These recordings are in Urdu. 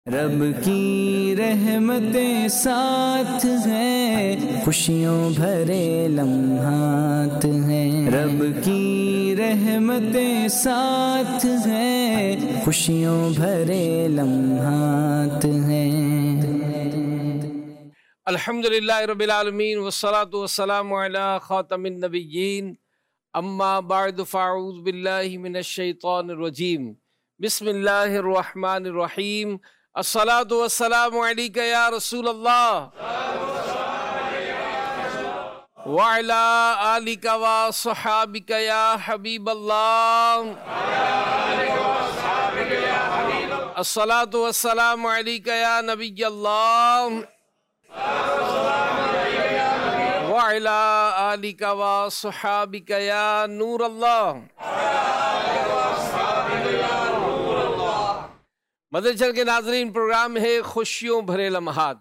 رب کی رحمتیں ساتھ ہیں، خوشیوں بھرے لمحات ہیں۔ رب کی رحمتیں ساتھ ہیں، خوشیوں بھرے لمحات ہیں۔ الحمدللہ رب العالمین والصلاة والسلام علی خاتم النبیین، اما بعد فاعوذ باللہ من الشیطان الرجیم، بسم اللہ الرحمن الرحیم۔ الصلاة والسلام علیک یا رسول اللہ وعلی آلک وصحابک یا حبیب اللہ۔ الصلاة والسلام علیک یا نبی اللہ وعلی آلک وصحابک یا نور اللہ۔ مدنی چینل کے ناظرین، پروگرام ہے خوشیوں بھرے لمحات،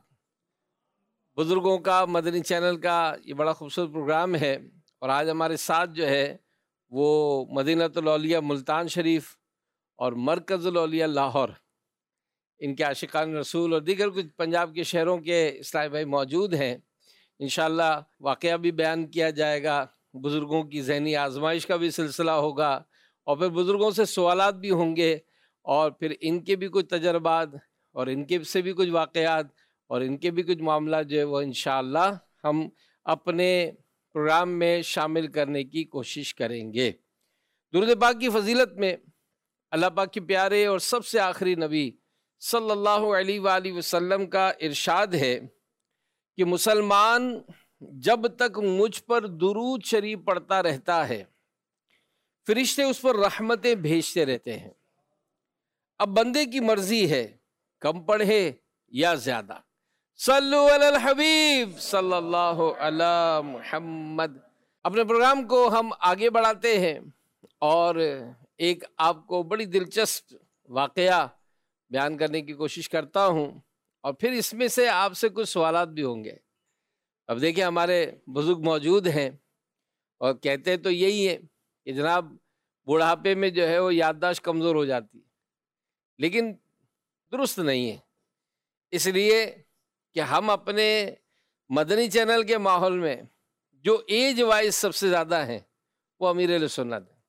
بزرگوں کا مدنی چینل کا یہ بڑا خوبصورت پروگرام ہے۔ اور آج ہمارے ساتھ جو ہے وہ مدینۃ الاولیاء ملتان شریف اور مرکز الاولیاء لاہور، ان کے عاشقان رسول اور دیگر کچھ پنجاب کے شہروں کے اسلامی بھائی موجود ہیں۔ انشاءاللہ واقعہ بھی بیان کیا جائے گا، بزرگوں کی ذہنی آزمائش کا بھی سلسلہ ہوگا، اور پھر بزرگوں سے سوالات بھی ہوں گے، اور پھر ان کے بھی کچھ تجربات اور ان کے سے بھی کچھ واقعات اور ان کے بھی کچھ معاملات جو ہے وہ انشاءاللہ ہم اپنے پروگرام میں شامل کرنے کی کوشش کریں گے۔ درود پاک کی فضیلت میں اللہ پاک کے پیارے اور سب سے آخری نبی صلی اللہ علیہ وآلہ وسلم کا ارشاد ہے کہ مسلمان جب تک مجھ پر درود شریف پڑھتا رہتا ہے، فرشتے اس پر رحمتیں بھیجتے رہتے ہیں۔ اب بندے کی مرضی ہے کم پڑھے یا زیادہ۔ صلو علی الحبیب صلی اللہ علی محمد۔ اپنے پروگرام کو ہم آگے بڑھاتے ہیں اور ایک آپ کو بڑی دلچسپ واقعہ بیان کرنے کی کوشش کرتا ہوں، اور پھر اس میں سے آپ سے کچھ سوالات بھی ہوں گے۔ اب دیکھیں، ہمارے بزرگ موجود ہیں اور کہتے تو یہی ہے کہ جناب بڑھاپے میں جو ہے وہ یادداشت کمزور ہو جاتی ہے، لیکن درست نہیں ہے۔ اس لیے کہ ہم اپنے مدنی چینل کے ماحول میں جو ایج وائز سب سے زیادہ ہیں وہ امیر اہل سنت ہیں۔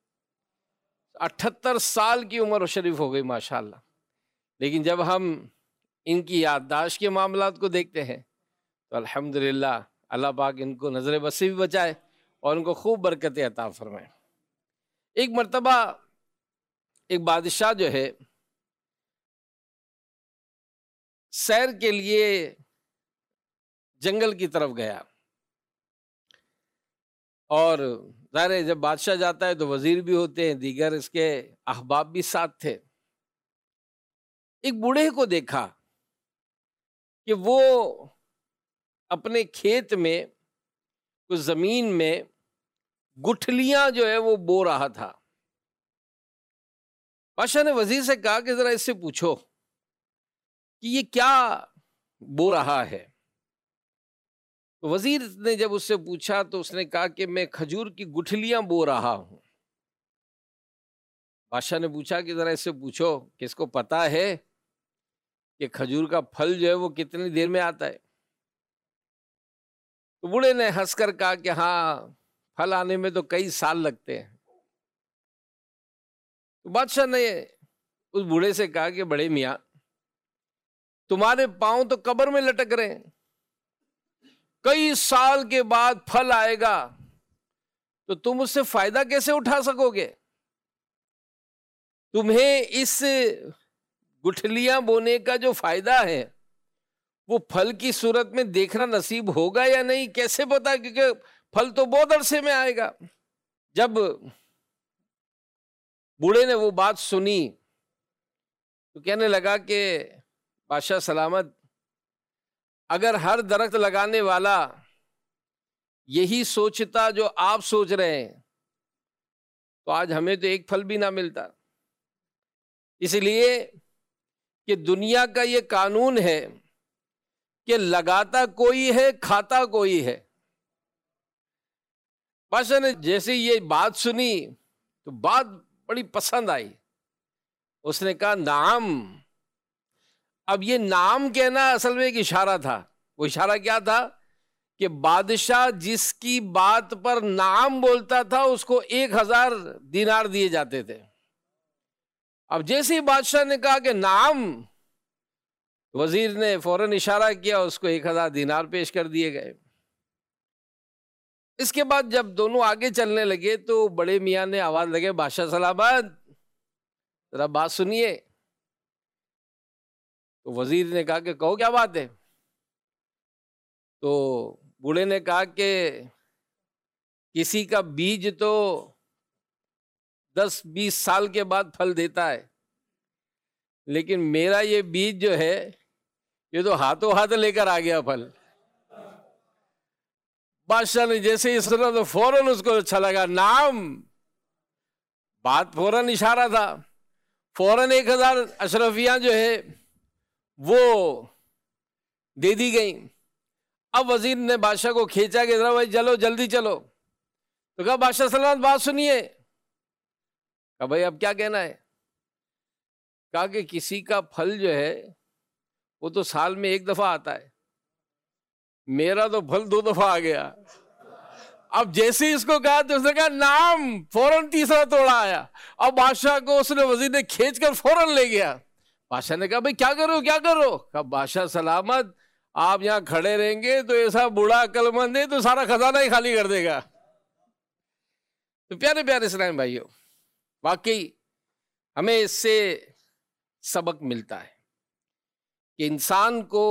78 سال کی عمر شریف ہو گئی ماشاءاللہ، لیکن جب ہم ان کی یادداشت کے معاملات کو دیکھتے ہیں تو الحمدللہ اللہ پاک ان کو نظر بد سے بھی بچائے اور ان کو خوب برکتیں عطا فرمائے۔ ایک مرتبہ ایک بادشاہ جو ہے سیر کے لیے جنگل کی طرف گیا، اور ظاہر ہے جب بادشاہ جاتا ہے تو وزیر بھی ہوتے ہیں، دیگر اس کے احباب بھی ساتھ تھے۔ ایک بوڑھے کو دیکھا کہ وہ اپنے کھیت میں کچھ زمین میں گٹھلیاں جو ہے وہ بو رہا تھا۔ بادشاہ نے وزیر سے کہا کہ ذرا اس سے پوچھو کہ یہ کیا بو رہا ہے۔ وزیر نے جب اس سے پوچھا تو اس نے کہا کہ میں کھجور کی گٹھلیاں بو رہا ہوں۔ بادشاہ نے پوچھا کہ ذرا اس سے پوچھو کہ اس کو پتا ہے کہ کھجور کا پھل جو ہے وہ کتنی دیر میں آتا ہے۔ تو بوڑھے نے ہنس کر کہا کہ ہاں، پھل آنے میں تو کئی سال لگتے ہیں۔ تو بادشاہ نے اس بوڑھے سے کہا کہ بڑے میاں، تمہارے پاؤں تو قبر میں لٹک رہے ہیں، کئی سال کے بعد پھل آئے گا تو تم اس سے فائدہ کیسے اٹھا سکو گے؟ تمہیں اس گٹھلیاں بونے کا جو فائدہ ہے وہ پھل کی صورت میں دیکھنا نصیب ہوگا یا نہیں، کیسے پتا؟ کیونکہ پھل تو بہت عرصے میں آئے گا۔ جب بوڑھے نے وہ بات سنی تو کہنے لگا کہ بادشاہ سلامت، اگر ہر درخت لگانے والا یہی سوچتا جو آپ سوچ رہے ہیں تو آج ہمیں تو ایک پھل بھی نہ ملتا۔ اس لیے کہ دنیا کا یہ قانون ہے کہ لگاتا کوئی ہے، کھاتا کوئی ہے۔ بادشاہ نے جیسے یہ بات سنی تو بات بڑی پسند آئی۔ اس نے کہا نعم، اب یہ نام کہنا اصل میں ایک اشارہ تھا. وہ اشارہ کیا تھا کہ بادشاہ جس کی بات پر نام بولتا تھا اس کو 1000 دینار دیے جاتے تھے. اب جیسے ہی بادشاہ نے کہا کہ نام، وزیر نے فوراً اشارہ کیا، اس کو 1000 دینار پیش کر دیے گئے. اس کے بعد جب دونوں آگے چلنے لگے تو بڑے میاں نے آواز لگے، بادشاہ سلامت ذرا بات سنیے. تو وزیر نے کہا کہ کہو کیا بات ہے. تو بوڑھے نے کہا کہ کسی کا بیج تو 10-20 سال کے بعد پھل دیتا ہے، لیکن میرا یہ بیج جو ہے یہ تو ہاتھوں ہاتھ لے کر آ گیا پھل. بادشاہ نے جیسے ہی سنا تو فوراً اس کو اچھا لگا، نام، بات فوراً اشارہ تھا. فوراً 1000 اشرفیاں جو ہے وہ دے دی گئیں. اب وزیر نے بادشاہ کو کھینچا کہ ذرا بھائی چلو جلدی چلو. تو کہا بادشاہ سلامت بات سنیے. کہا بھائی اب کیا کہنا ہے. کہا کہ کسی کا پھل جو ہے وہ تو سال میں 1 دفعہ آتا ہے، میرا تو پھل 2 دفعہ آ گیا. اب جیسے ہی اس کو کہا تو اس نے کہا نام، فوراً تیسرا توڑا آیا. اب بادشاہ کو اس نے وزیر نے کھینچ کر فوراً لے گیا. بادشاہ نے کہا بھائی کیا کرو کیا کرو. کہا بادشاہ سلامت آپ یہاں کھڑے رہیں گے تو ایسا بوڑھا عقل مند ہے تو سارا خزانہ ہی خالی کر دے گا. تو پیارے پیارے اسلام بھائیو، واقعی ہمیں اس سے سبق ملتا ہے کہ انسان کو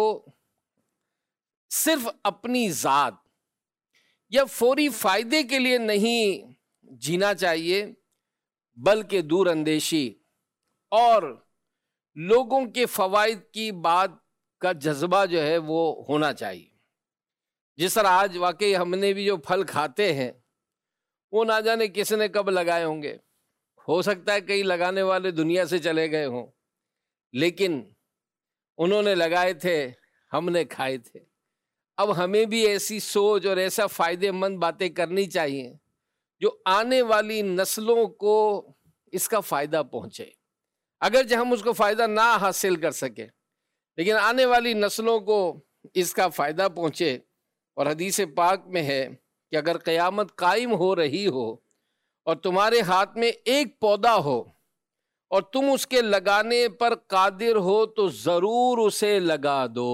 صرف اپنی ذات یا فوری فائدے کے لیے نہیں جینا چاہیے، بلکہ دور اندیشی اور لوگوں کے فوائد کی بات کا جذبہ جو ہے وہ ہونا چاہیے. جس طرح آج واقعی ہم نے بھی جو پھل کھاتے ہیں وہ نہ جانے کس نے کب لگائے ہوں گے. ہو سکتا ہے کئی لگانے والے دنیا سے چلے گئے ہوں، لیکن انہوں نے لگائے تھے، ہم نے کھائے تھے. اب ہمیں بھی ایسی سوچ اور ایسا فائدے مند باتیں کرنی چاہیے جو آنے والی نسلوں کو اس کا فائدہ پہنچے. اگرچہ ہم اس کو فائدہ نہ حاصل کر سکیں، لیکن آنے والی نسلوں کو اس کا فائدہ پہنچے. اور حدیث پاک میں ہے کہ اگر قیامت قائم ہو رہی ہو اور تمہارے ہاتھ میں ایک پودا ہو اور تم اس کے لگانے پر قادر ہو تو ضرور اسے لگا دو.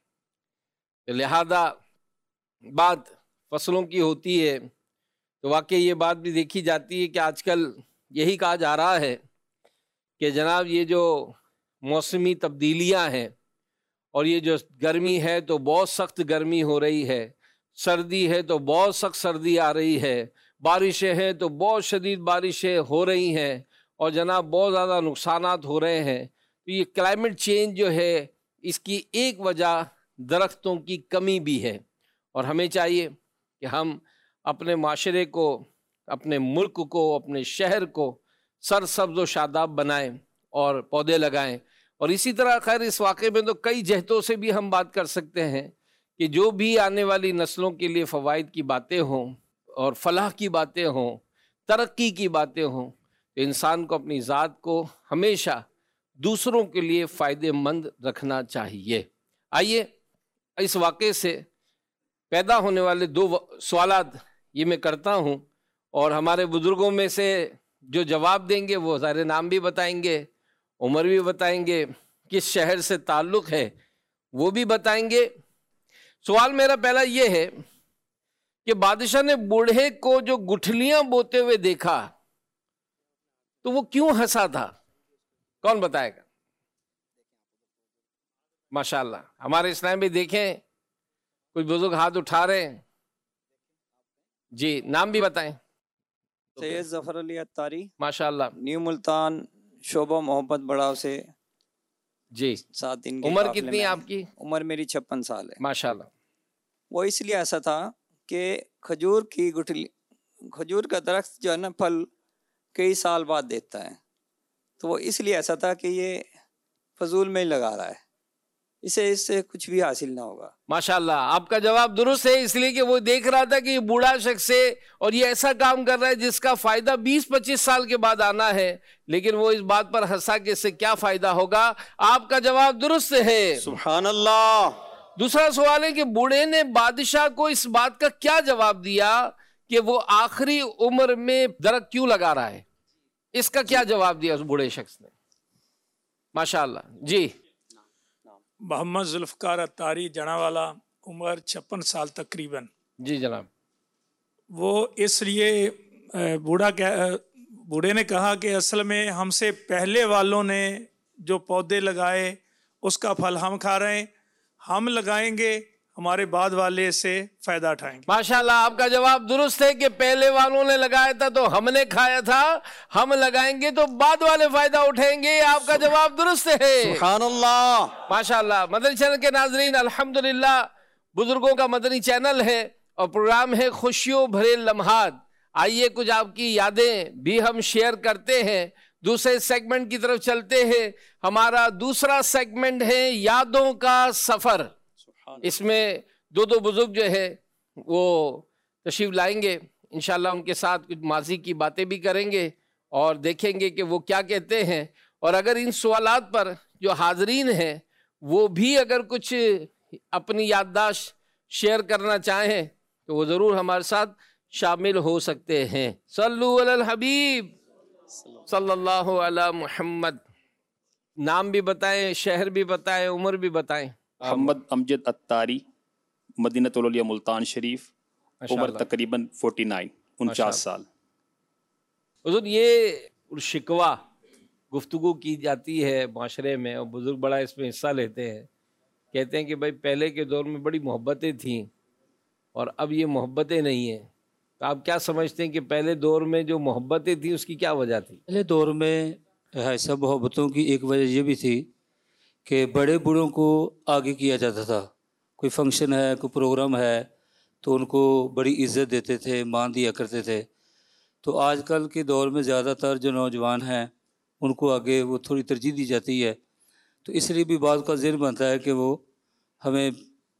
لہذا بات فصلوں کی ہوتی ہے تو واقعی یہ بات بھی دیکھی جاتی ہے کہ آج کل یہی کہا جا رہا ہے کہ جناب یہ جو موسمی تبدیلیاں ہیں اور یہ جو گرمی ہے تو بہت سخت گرمی ہو رہی ہے، سردی ہے تو بہت سخت سردی آ رہی ہے، بارشیں ہیں تو بہت شدید بارشیں ہو رہی ہیں، اور جناب بہت زیادہ نقصانات ہو رہے ہیں. تو یہ کلائمیٹ چینج جو ہے اس کی ایک وجہ درختوں کی کمی بھی ہے. اور ہمیں چاہیے کہ ہم اپنے معاشرے کو، اپنے ملک کو، اپنے شہر کو سرسبز و شاداب بنائیں اور پودے لگائیں. اور اسی طرح خیر اس واقعے میں تو کئی جہتوں سے بھی ہم بات کر سکتے ہیں کہ جو بھی آنے والی نسلوں کے لیے فوائد کی باتیں ہوں اور فلاح کی باتیں ہوں، ترقی کی باتیں ہوں، تو انسان کو اپنی ذات کو ہمیشہ دوسروں کے لیے فائدے مند رکھنا چاہیے. آئیے اس واقعے سے پیدا ہونے والے 2 سوالات یہ میں کرتا ہوں، اور ہمارے بزرگوں میں سے جو جواب دیں گے وہ ظاہر نام بھی بتائیں گے، عمر بھی بتائیں گے، کس شہر سے تعلق ہے وہ بھی بتائیں گے. سوال میرا پہلا یہ ہے کہ بادشاہ نے بوڑھے کو جو گٹھلیاں بوتے ہوئے دیکھا تو وہ کیوں ہنسا تھا؟ کون بتائے گا؟ ماشاءاللہ ہمارے اسلام میں دیکھیں کچھ بزرگ ہاتھ اٹھا رہے ہیں. جی نام بھی بتائیں. سید ظفر علی اتاری، ماشاءاللہ. نیو ملتان، شعبہ محبت بڑاؤ سے. جی 7 دن کے عمر قافلے کتنی میں. آپ کی؟ عمر میری 56 سال ہے. ماشاءاللہ. وہ اس لیے ایسا تھا کہ کھجور کا درخت جو ہے نا پھل کئی سال بعد دیتا ہے، تو وہ اس لیے ایسا تھا کہ یہ فضول میں ہی لگا رہا ہے. इससे कुछ भी हासिल ना होगा। माशाल्लाह, आपका जवाब दुरुस्त है, इसलिए कि वो देख रहा था कि ये बूढ़ा शख्स है और ये ऐसा काम कर रहा है जिसका फायदा 20-25 साल के बाद आना है, लेकिन वो इस बात पर हंसा कि इससे क्या फायदा होगा। आपका जवाब दुरुस्त है, सुभान अल्लाह। दूसरा सवाल है कि बूढ़े ने बादशाह को इस बात का क्या जवाब दिया कि वो आखिरी उम्र में दरख्त क्यों लगा रहा है, इसका क्या जवाब दिया उस बूढ़े शख्स ने? माशाल्लाह जी। मोहम्मद जुल्फ़कार अत्तारी जनावाला, उम्र 56 साल तकरीबन। जी जनाब। वो इसलिए बूढ़े ने कहा कि असल में हमसे पहले वालों ने जो पौधे लगाए उसका फल हम खा रहे हैं, हम लगाएंगे, हमारे बाद वाले इससे फायदा उठाएंगे। माशाल्लाह, आपका जवाब दुरुस्त है कि पहले वालों ने लगाया था तो हमने खाया था, हम लगाएंगे तो बाद वाले फायदा उठाएंगे। आपका जवाब दुरुस्त है, सुभान अल्लाह। माशाल्लाह। मदनी चैनल के नाजरीन, अल्हम्दुलिल्लाह बुजुर्गों का मदनी चैनल है और प्रोग्राम है खुशियों भरे लम्हात। आइए कुछ आपकी यादें भी हम शेयर करते हैं। दूसरे सेगमेंट की तरफ चलते हैं। हमारा दूसरा सेगमेंट है यादों का सफर। इसमें दो बुजुर्ग जो है वो तशरीफ लाएंगे, इंशाल्लाह उनके साथ कुछ माजी की बातें भी करेंगे और देखेंगे कि वो क्या कहते हैं। और अगर इन सवालात पर जो हाजरीन हैं वो भी अगर कुछ अपनी याददाश्त शेयर करना चाहें तो वो ज़रूर हमारे साथ शामिल हो सकते हैं। सल्लु अलल हबीब सल्लल्लाहु अला मुहम्मद। नाम भी बताएं, शहर भी बताएं, उम्र भी बताएं। मोहम्मद अमजद अत्तारी, मदीनतुल औलिया मुल्तान शरीफ, उम्र तकरीबन 49 साल। हुज़ूर, ये शिकवा गुफ्तगू की जाती है माशरे में और बुज़ुर्ग बड़ा इसमें हिस्सा लेते हैं। कहते हैं कि भाई पहले के दौर में बड़ी मोहब्बतें थीं और अब ये मोहब्बतें नहीं हैं। तो आप क्या समझते हैं कि पहले दौर में जो मोहब्बतें थीं उसकी क्या वजह थी? पहले दौर में ऐसा मोहब्बतों की एक वजह ये भी थी कि बड़े बूढ़ों को आगे किया जाता था। कोई फंक्शन है, कोई प्रोग्राम है तो उनको बड़ी इज़्ज़त देते थे, मान दिया करते थे। तो आजकल के दौर में ज़्यादातर जो नौजवान हैं उनको आगे वो थोड़ी तरजीह दी जाती है। तो इसलिए भी बात का ज़हन बनता है कि वो हमें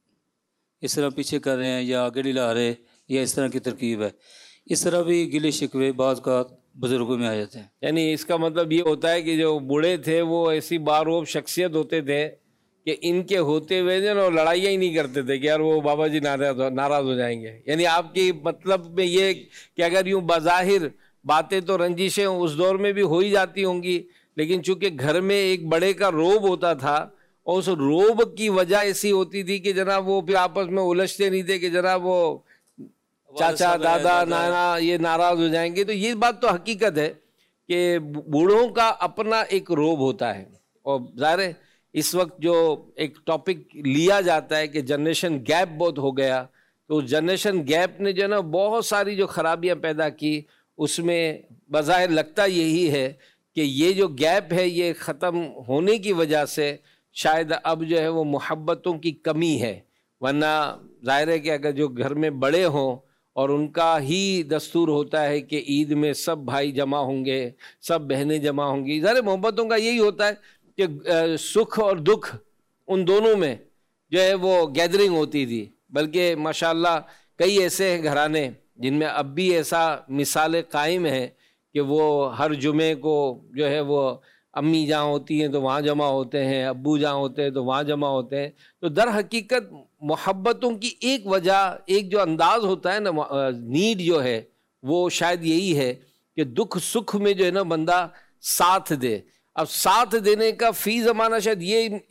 इस तरह पीछे कर रहे हैं या आगे नहीं ला रहे या इस तरह की तरकीब है। इस तरह भी गिले शिकवे बात का बुजुर्गों में आ जाते हैं। यानी इसका मतलब ये होता है कि जो बूढ़े थे वो ऐसी बारोब शख्सियत होते थे कि इनके होते हुए जो ना लड़ाइयाँ ही नहीं करते थे कि यार वो बाबा जी नाराज़ हो जाएंगे। यानी आपकी मतलब में ये कि अगर यूँ बज़ाहिर बातें तो रंजिशें उस दौर में भी हो ही जाती होंगी, लेकिन चूँकि घर में एक बड़े का रोब होता था और उस रोब की वजह ऐसी होती थी कि जनाब वो फिर आपस में उलझते नहीं थे कि जनाब वो चाचा दादा नाना ये नाराज़ हो जाएंगे। तो ये बात तो हकीकत है कि बूढ़ों का अपना एक रोब होता है। और ज़ाहिर है इस वक्त जो एक टॉपिक लिया जाता है कि जनरेशन गैप बहुत हो गया, तो जनरेशन गैप ने जो है ना बहुत सारी जो खराबियां पैदा की, उसमें बज़ाहिर लगता यही है कि ये जो गैप है ये ख़त्म होने की वजह से शायद अब जो है वो मोहब्बतों की कमी है। वरना ज़ाहिर है कि अगर जो घर में बड़े हों और उनका ही दस्तूर होता है कि ईद में सब भाई जमा होंगे, सब बहनें जमा होंगी, ज़ाहिर मोहब्बतों का यही होता है कि सुख और दुख उन दोनों में जो है वो गैदरिंग होती थी। बल्कि माशाल्लाह कई ऐसे घराने जिनमें अब भी ऐसा मिसालें कायम हैं कि वो हर जुमे को जो है वो अम्मी जहाँ होती हैं तो वहाँ जमा होते हैं, अब्बू जहाँ होते हैं तो वहाँ जमा होते हैं। तो दर हकीकत मोहब्बतों की एक वजह, एक जो अंदाज़ होता है ना, नीड जो है वो शायद यही है कि दुख सुख में जो है ना बंदा साथ दे। अब साथ देने का फ़ी ज़माना शायद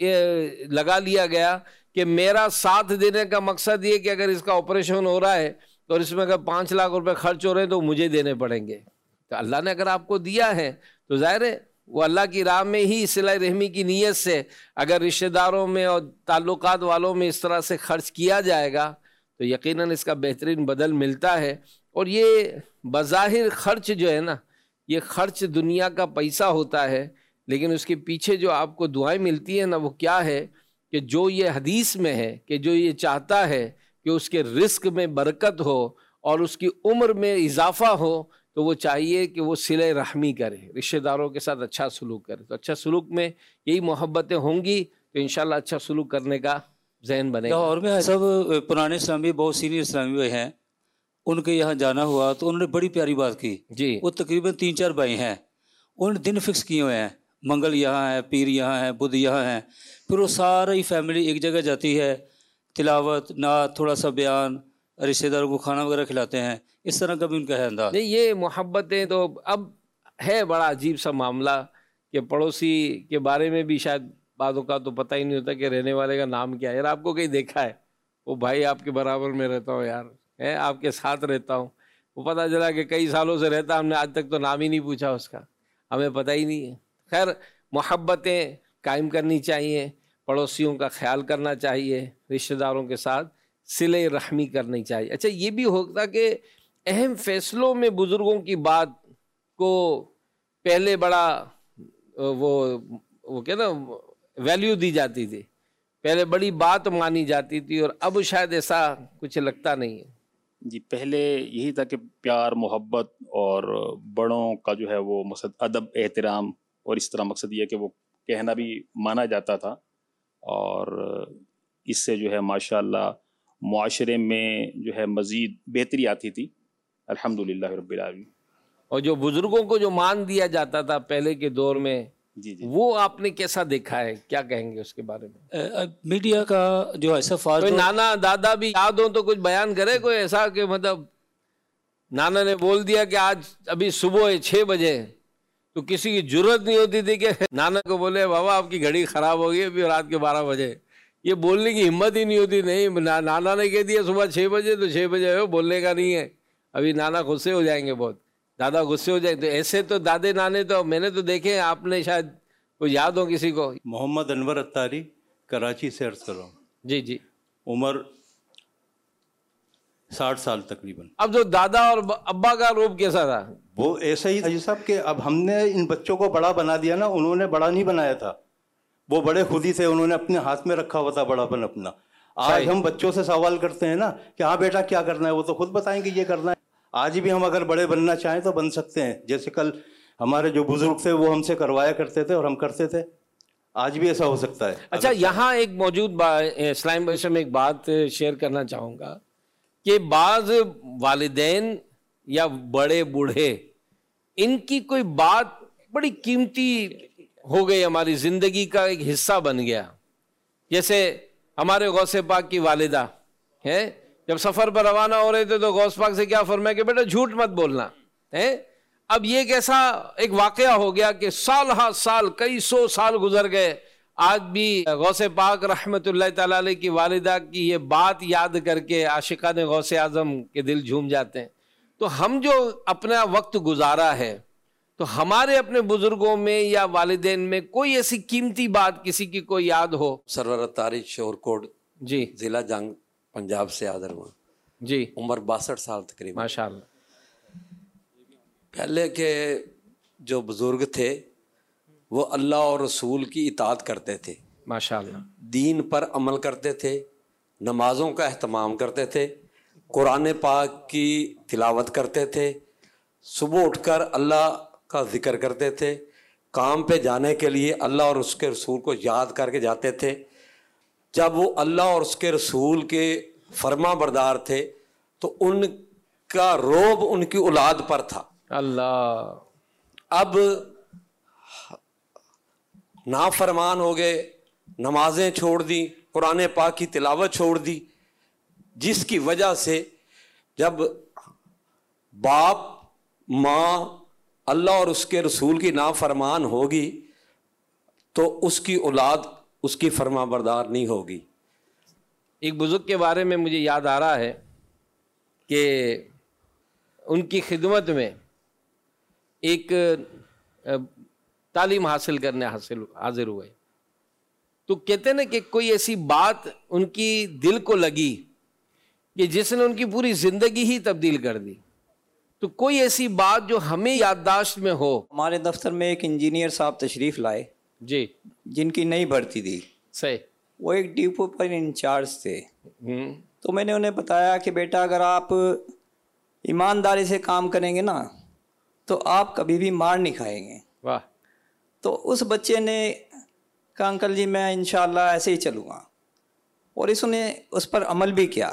ये लगा लिया गया कि मेरा साथ देने का मकसद ये कि अगर इसका ऑपरेशन हो रहा है तो इसमें अगर 5 लाख रुपए खर्च हो रहे हैं तो मुझे देने पड़ेंगे। तो अल्लाह ने अगर आपको दिया है तो ज़ाहिर है वो अल्लाह की राह में ही सिला रहमी की नीयत से अगर रिश्तेदारों में और ताल्लुकात वालों में इस तरह से खर्च किया जाएगा तो यकीनन इसका बेहतरीन बदल मिलता है। और ये बज़ाहिर खर्च जो है ना, ये खर्च दुनिया का पैसा होता है, लेकिन उसके पीछे जो आपको दुआएं मिलती हैं ना वो क्या है कि जो ये हदीस में है कि जो ये चाहता है कि उसके रिस्क में बरकत हो और उसकी उम्र में इजाफा हो तो वो चाहिए कि वो सिले रहमी करे, रिश्तेदारों के साथ अच्छा सलूक करे। तो अच्छा सलूक में यही मोहब्बतें होंगी تو انشاءاللہ اچھا سلوک کرنے کا ذہن بنے گا. لاہور میں سب پرانے اسلامی بہت سینئر اسلامی ہیں، ان کے یہاں جانا ہوا تو انہوں نے بڑی پیاری بات کی. جی وہ تقریباً 3-4 بھائی ہیں، انہوں نے دن فکس کیے ہوئے ہیں، منگل یہاں ہے، پیر یہاں ہے، بدھ یہاں ہے، پھر وہ ساری فیملی ایک جگہ جاتی ہے، تلاوت، نعت، تھوڑا سا بیان، رشتہ داروں کو کھانا وغیرہ کھلاتے ہیں. اس طرح کا بھی ان کا ہے انداز. نہیں، یہ محبتیں تو اب ہے بڑا عجیب سا معاملہ کہ پڑوسی کے بارے میں بھی شاید بعضوں کا تو پتہ ہی نہیں ہوتا کہ رہنے والے کا نام کیا ہے. یار آپ کو کہیں دیکھا ہے، وہ بھائی آپ کے برابر میں رہتا ہوں یار، ہے آپ کے ساتھ رہتا ہوں، وہ پتہ چلا کہ کئی سالوں سے رہتا، ہم نے آج تک تو نام ہی نہیں پوچھا اس کا، ہمیں پتہ ہی نہیں ہے. خیر، محبتیں قائم کرنی چاہیے، پڑوسیوں کا خیال کرنا چاہیے، رشتہ داروں کے ساتھ صلہ رحمی کرنی چاہیے. اچھا، یہ بھی ہوتا کہ اہم فیصلوں میں بزرگوں کی بات کو پہلے بڑا وہ کیا نا ویلیو دی جاتی تھی، پہلے بڑی بات مانی جاتی تھی، اور اب شاید ایسا کچھ لگتا نہیں ہے. جی، پہلے یہی تھا کہ پیار، محبت اور بڑوں کا جو ہے وہ مقصد ادب، احترام، اور اس طرح مقصد یہ کہ وہ کہنا بھی مانا جاتا تھا، اور اس سے جو ہے ماشاءاللہ معاشرے میں جو ہے مزید بہتری آتی تھی. الحمدللہ رب العالمین. اور جو بزرگوں کو جو مان دیا جاتا تھا پہلے کے دور میں، جی جی، وہ آپ نے کیسا دیکھا ہے، کیا کہیں گے اس کے بارے میں؟ میڈیا کا جو ایسا فالتو، کوئی نانا دادا بھی یاد ہو تو کچھ بیان کرے، کوئی ایسا کہ مطلب نانا نے بول دیا کہ آج ابھی صبح 6 بجے، تو کسی کی جرت نہیں ہوتی تھی کہ نانا کو بولے بابا آپ کی گھڑی خراب ہو گئی ابھی رات کے 12 بجے. یہ بولنے کی ہمت ہی نہیں ہوتی. نہیں، نانا نے کہہ دیا صبح 6 بجے تو 6 بجے ہو، بولنے کا نہیں ہے. ابھی نانا غصے ہو جائیں گے، بہت دادا غصے ہو جائیں. تو ایسے تو دادے نانے تو میں نے تو دیکھے ہیں، آپ نے شاید کوئی یاد ہو کسی کو. محمد انور اتاری، کراچی سے عرض کر رہا ہوں. جی جی. عمر 60 سال تقریباً. اب جو دادا اور ابا کا روپ کیسا تھا؟ وہ ایسا ہی حاجی صاحب کہ اب ہم نے ان بچوں کو بڑا بنا دیا نا، انہوں نے بڑا نہیں بنایا تھا، وہ بڑے خود ہی تھے، انہوں نے اپنے ہاتھ میں رکھا ہوا تھا بڑاپن اپنا. آج ہم بچوں سے سوال کرتے ہیں نا کہ ہاں بیٹا کیا کرنا ہے، وہ تو خود بتائیں گے یہ کرنا ہے. آج بھی ہم اگر بڑے بننا چاہیں تو بن سکتے ہیں، جیسے کل ہمارے جو بزرگ تھے وہ ہم سے کروایا کرتے تھے اور ہم کرتے تھے، آج بھی ایسا ہو سکتا ہے. اچھا، یہاں ایک موجود اسلام بھائی میں ایک بات شیئر کرنا چاہوں گا کہ بعض والدین یا بڑے بوڑھے، ان کی کوئی بات بڑی قیمتی ہو گئی، ہماری زندگی کا ایک حصہ بن گیا. جیسے ہمارے غوث پاک کی والدہ ہے، جب سفر پر روانہ ہو رہے تھے تو غوث پاک سے کیا فرمایا کہ بیٹا جھوٹ مت بولنا ہے. اب یہ ایک ایسا ایک واقعہ ہو گیا کہ سال ہا سال، کئی 100 سال گزر گئے، آج بھی غوث پاک رحمت اللہ تعالیٰ علیہ کی والدہ کی یہ بات یاد کر کے عاشقان غوث اعظم کے دل جھوم جاتے ہیں. تو ہم جو اپنا وقت گزارا ہے، تو ہمارے اپنے بزرگوں میں یا والدین میں کوئی ایسی قیمتی بات کسی کی کوئی یاد ہو؟ سرور اتاری، شور کوٹ، جی، ضلع جنگ، پنجاب سے حاضر ہوا. جی، عمر 62 سال تقریباً. ماشاء اللہ. پہلے کے جو بزرگ تھے وہ اللہ اور رسول کی اطاعت کرتے تھے، ماشاء اللہ، دین پر عمل کرتے تھے، نمازوں کا اہتمام کرتے تھے، قرآن پاک کی تلاوت کرتے تھے، صبح اٹھ کر اللہ کا ذکر کرتے تھے، کام پہ جانے کے لیے اللہ اور اس کے رسول کو یاد کر کے جاتے تھے. جب وہ اللہ اور اس کے رسول کے فرما بردار تھے تو ان کا روب ان کی اولاد پر تھا. اللہ، اب نافرمان ہو گئے، نمازیں چھوڑ دی، قرآن پاک کی تلاوت چھوڑ دی، جس کی وجہ سے جب باپ ماں اللہ اور اس کے رسول کی نافرمان ہوگی تو اس کی اولاد اس کی فرما بردار نہیں ہوگی. ایک بزرگ کے بارے میں مجھے یاد آ رہا ہے کہ ان کی خدمت میں ایک تعلیم حاصل کرنے حاضر ہوئے، تو کہتے ہیں نا کہ کوئی ایسی بات ان کی دل کو لگی کہ جس نے ان کی پوری زندگی ہی تبدیل کر دی. تو کوئی ایسی بات جو ہمیں یادداشت میں ہو. ہمارے دفتر میں ایک انجینئر صاحب تشریف لائے، جی، جن کی نئی بھرتی تھی، صحیح، وہ ایک ڈپو پر انچارج تھے. تو میں نے انہیں بتایا کہ بیٹا اگر آپ ایمانداری سے کام کریں گے نا تو آپ کبھی بھی مار نہیں کھائیں گے. واہ. تو اس بچے نے کہا انکل جی میں انشاءاللہ ایسے ہی چلوں گا، اور اس نے اس پر عمل بھی کیا،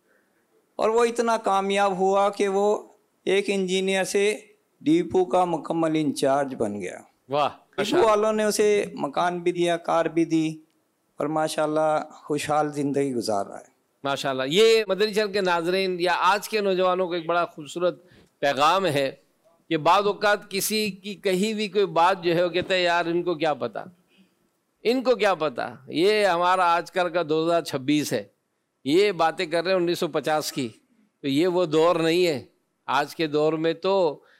اور وہ اتنا کامیاب ہوا کہ وہ ایک انجینئر سے ڈیپو کا مکمل انچارج بن گیا۔ واہ، ڈیپو والوں نے اسے مکان بھی دیا، کار بھی دی، اور ماشاءاللہ خوشحال زندگی گزار رہا ہے۔ ماشاءاللہ۔ یہ مدنی چینل کے ناظرین یا آج کے نوجوانوں کو ایک بڑا خوبصورت پیغام ہے کہ بعض اوقات کسی کی کہی ہوئی کوئی بات جو ہے وہ کہتے ہیں یار ان کو کیا پتا، ان کو کیا پتا، یہ ہمارا آج کل کا 2026 ہے، یہ باتیں کر رہے ہیں 1950 کی، تو یہ وہ دور نہیں ہے۔ آج کے دور میں تو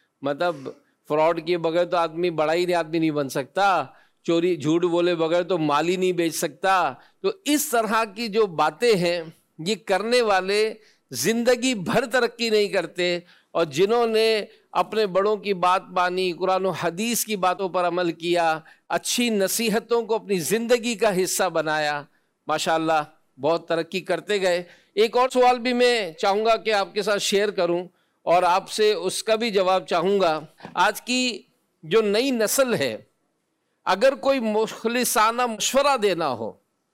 مطلب فراڈ کیے بغیر تو آدمی بڑا ہی آدمی نہیں بن سکتا، چوری جھوٹ بولے بغیر تو مال ہی نہیں بیچ سکتا۔ تو اس طرح کی جو باتیں ہیں یہ کرنے والے زندگی بھر ترقی نہیں کرتے، اور جنہوں نے اپنے بڑوں کی بات مانی، قرآن و حدیث کی باتوں پر عمل کیا، اچھی نصیحتوں کو اپنی زندگی کا حصہ بنایا، ماشاءاللہ بہت ترقی کرتے گئے۔ ایک اور سوال بھی میں چاہوں گا کہ آپ کے ساتھ شیئر کروں اور آپ سے اس کا بھی جواب چاہوں گا۔ آج کی جو نئی نسل ہے، اگر کوئی مخلصانہ مشورہ دینا ہو،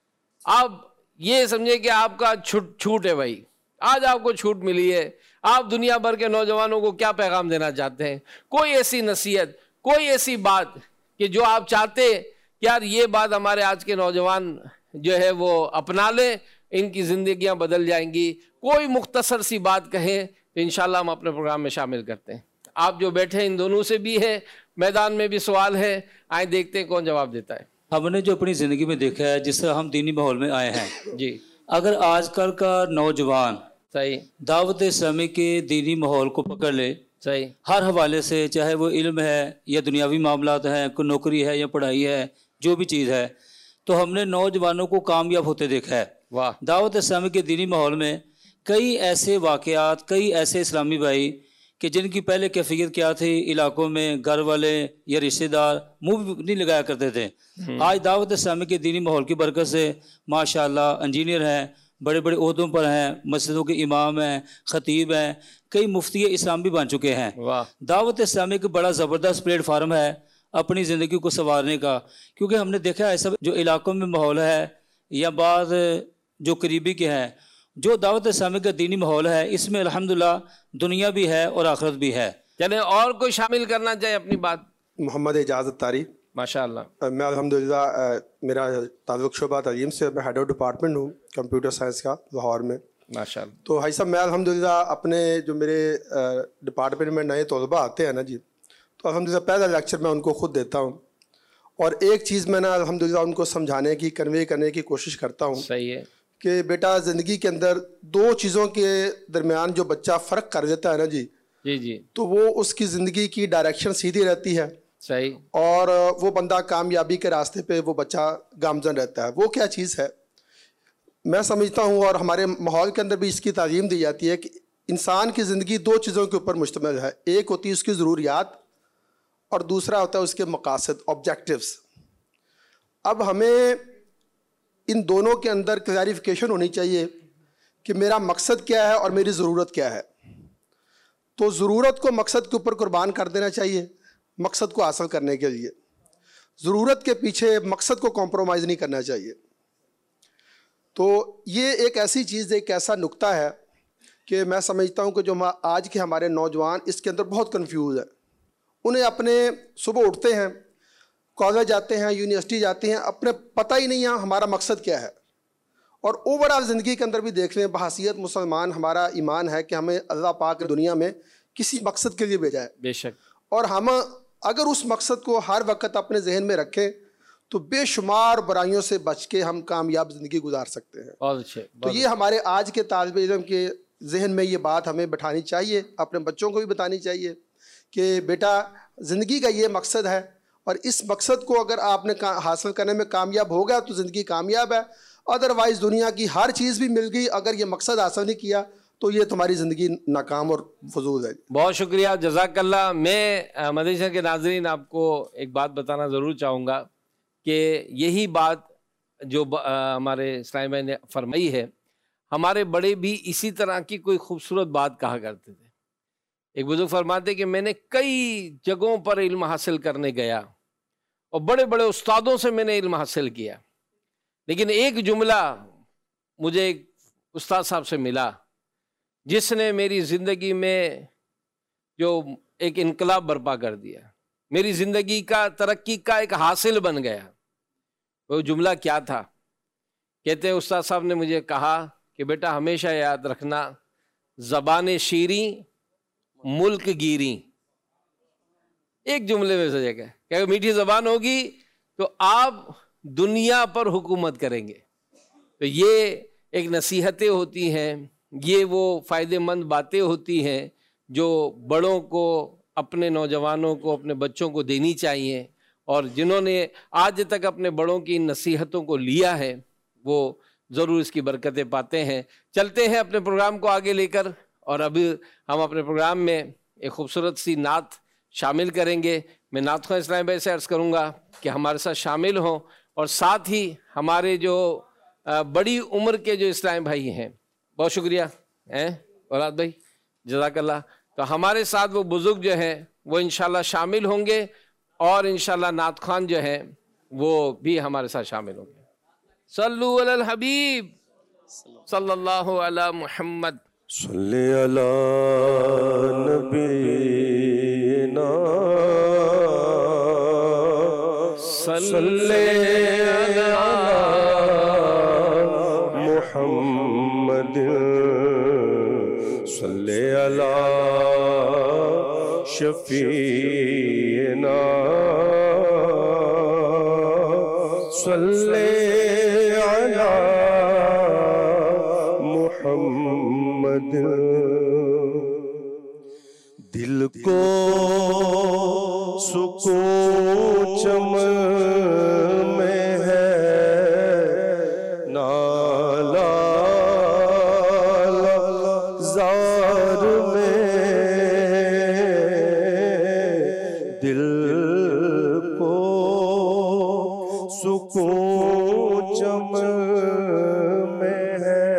آپ یہ سمجھے کہ آپ کا چھوٹ ہے بھائی، آج آپ کو چھوٹ ملی ہے، آپ دنیا بھر کے نوجوانوں کو کیا پیغام دینا چاہتے ہیں؟ کوئی ایسی نصیحت، کوئی ایسی بات کہ جو آپ چاہتے کہ یار یہ بات ہمارے آج کے نوجوان جو ہے وہ اپنا لیں، ان کی زندگیاں بدل جائیں گی، کوئی مختصر سی بات کہیں تو انشاءاللہ ہم اپنے پروگرام میں شامل کرتے ہیں۔ آپ جو بیٹھے ہیں ان دونوں سے بھی ہے، میدان میں بھی سوال ہے، آئیں دیکھتے ہیں کون جواب دیتا ہے۔ ہم نے جو اپنی زندگی میں دیکھا ہے، جس طرح ہم دینی ماحول میں آئے ہیں، جی، اگر آج کل کا نوجوان صحیح دعوت اسلامی کے دینی ماحول کو پکڑ لے، صحیح، ہر حوالے سے، چاہے وہ علم ہے یا دنیاوی معاملات ہیں، کوئی نوکری ہے یا پڑھائی ہے، جو بھی چیز ہے، تو ہم نے نوجوانوں کو کامیاب ہوتے دیکھا ہے۔ واہ، دعوت اسلامی کے دینی ماحول میں کئی ایسے واقعات، کئی ایسے اسلامی بھائی کہ جن کی پہلے کیفیت کیا تھی، علاقوں میں گھر والے یا رشتہ دار منہ بھی نہیں لگایا کرتے تھے، آج دعوت اسلامی کے دینی ماحول کی برکت سے ماشاءاللہ انجینئر ہیں، بڑے بڑے عہدوں پر ہیں، مسجدوں کے امام ہیں، خطیب ہیں، کئی مفتی اسلام بھی بن چکے ہیں۔ واہ، دعوت اسلامی کا بڑا زبردست پلیٹ فارم ہے اپنی زندگی کو سنوارنے کا، کیونکہ ہم نے دیکھا ہے سب جو علاقوں میں ماحول ہے یا بعض جو قریبی کے ہیں، جو دعوت اسلامی کا دینی ماحول ہے، اس میں الحمدللہ دنیا بھی ہے اور آخرت بھی ہے۔ چلیں اور کوئی شامل کرنا چاہے اپنی بات؟ محمد اعجاز اتاری، ماشاءاللہ، میں الحمدللہ میرا تعلق شعبہ تعلیم سے، میں ہیڈ آف ڈپارٹمنٹ ہوں کمپیوٹر سائنس کا لاہور میں۔ ماشاءاللہ، تو بھائی صاحب میں الحمدللہ اپنے جو میرے ڈپارٹمنٹ میں نئے طلباء آتے ہیں نا جی، تو الحمدللہ پہلا لیکچر میں ان کو خود دیتا ہوں، اور ایک چیز میں نا الحمدللہ ان کو سمجھانے کی، کنوے کرنے کی کوشش کرتا ہوں صحیح ہے کہ بیٹا زندگی کے اندر دو چیزوں کے درمیان جو بچہ فرق کر دیتا ہے نا جی، جی جی، تو وہ اس کی زندگی کی ڈائریکشن سیدھی رہتی ہے، صحیح، اور وہ بندہ کامیابی کے راستے پہ وہ بچہ گامزن رہتا ہے۔ وہ کیا چیز ہے؟ میں سمجھتا ہوں، اور ہمارے ماحول کے اندر بھی اس کی تعلیم دی جاتی ہے کہ انسان کی زندگی دو چیزوں کے اوپر مشتمل ہے، ایک ہوتی ہے اس کی ضروریات اور دوسرا ہوتا ہے اس کے مقاصد، آبجیکٹیوز۔ اب ہمیں ان دونوں کے اندر کلیریفیکیشن ہونی چاہیے کہ میرا مقصد کیا ہے اور میری ضرورت کیا ہے۔ تو ضرورت کو مقصد کے اوپر قربان کر دینا چاہیے مقصد کو حاصل کرنے کے لیے، ضرورت کے پیچھے مقصد کو کمپرومائز نہیں کرنا چاہیے۔ تو یہ ایک ایسی چیز، ایک ایسا نقطہ ہے کہ میں سمجھتا ہوں کہ جو آج کے ہمارے نوجوان اس کے اندر بہت کنفیوز ہیں۔ انہیں اپنے صبح اٹھتے ہیں، کالج جاتے ہیں، یونیورسٹی جاتے ہیں، اپنے پتہ ہی نہیں ہے ہمارا مقصد کیا ہے۔ اور اوور آل زندگی کے اندر بھی دیکھ لیں، بحیثیت مسلمان ہمارا ایمان ہے کہ ہمیں اللہ پاک دنیا میں کسی مقصد کے لیے بھیجا ہے، بے شک، اور ہم اگر اس مقصد کو ہر وقت اپنے ذہن میں رکھیں تو بے شمار برائیوں سے بچ کے ہم کامیاب زندگی گزار سکتے ہیں۔ بہت اچھے، تو یہ ہمارے آج کے طالب علم کے ذہن میں یہ بات ہمیں بٹھانی چاہیے، اپنے بچوں کو بھی بتانی چاہیے کہ بیٹا زندگی کا یہ مقصد ہے، اور اس مقصد کو اگر آپ نے حاصل کرنے میں کامیاب ہو گیا تو زندگی کامیاب ہے، ادروائز دنیا کی ہر چیز بھی مل گئی، اگر یہ مقصد حاصل نہیں کیا تو یہ تمہاری زندگی ناکام اور فضول ہے۔ بہت شکریہ، جزاک اللہ۔ میں مدنی چینل کے ناظرین آپ کو ایک بات بتانا ضرور چاہوں گا کہ یہی بات جو ہمارے اسلامی بھائی نے فرمائی ہے، ہمارے بڑے بھی اسی طرح کی کوئی خوبصورت بات کہا کرتے تھے۔ ایک بزرگ فرماتے کہ میں نے کئی جگہوں پر علم حاصل کرنے گیا اور بڑے بڑے استادوں سے میں نے علم حاصل کیا، لیکن ایک جملہ مجھے ایک استاد صاحب سے ملا جس نے میری زندگی میں جو ایک انقلاب برپا کر دیا، میری زندگی کا ترقی کا ایک حاصل بن گیا۔ وہ جملہ کیا تھا؟ کہتے ہیں استاد صاحب نے مجھے کہا کہ بیٹا ہمیشہ یاد رکھنا، زبان شیریں ملک گیری۔ ایک جملے میں سجے گا کہ اگر میٹھی زبان ہوگی تو آپ دنیا پر حکومت کریں گے۔ تو یہ ایک نصیحتیں ہوتی ہیں، یہ وہ فائدہ مند باتیں ہوتی ہیں جو بڑوں کو، اپنے نوجوانوں کو، اپنے بچوں کو دینی چاہیے، اور جنہوں نے آج تک اپنے بڑوں کی نصیحتوں کو لیا ہے وہ ضرور اس کی برکتیں پاتے ہیں۔ چلتے ہیں اپنے پروگرام کو آگے لے کر، اور ابھی ہم اپنے پروگرام میں ایک خوبصورت سی نعت شامل کریں گے۔ میں نعت خواں اسلام بھائی سے عرض کروں گا کہ ہمارے ساتھ شامل ہوں، اور ساتھ ہی ہمارے جو بڑی عمر کے جو اسلام بھائی ہیں، بہت شکریہ اولاد بھائی، جزاک اللہ۔ تو ہمارے ساتھ وہ بزرگ جو ہیں وہ انشاءاللہ شامل ہوں گے، اور انشاءاللہ نعت خوان جو ہیں وہ بھی ہمارے ساتھ شامل ہوں گے۔ صلو علی الحبیب صلی اللہ علی محمد۔ صلی علی نبینا صلی علی محمد صلی علی شفیعنا صلی علی محمد۔ دل کو سکون چمن میں ہے، نالا زار میں دل کو سکون چمن میں ہے،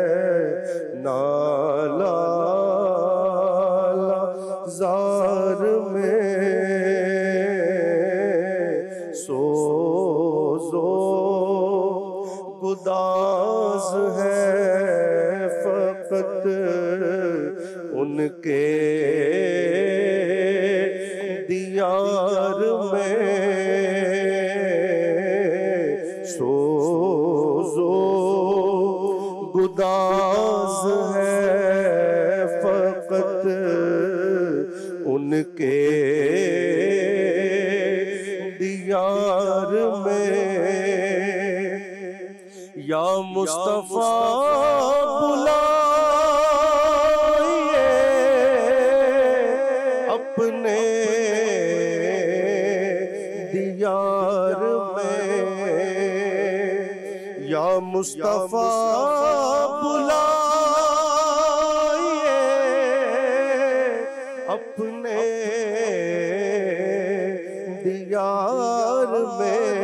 نالا زار میں سوز و گداز ہے فقط ان کے دیار میں، سوز و گداز ہے فقط ان کے دیار میں۔ یا مصطفیٰ بلائیے اپنے دیار میں، یا مصطفیٰ بلائیے اپنے دیار میں،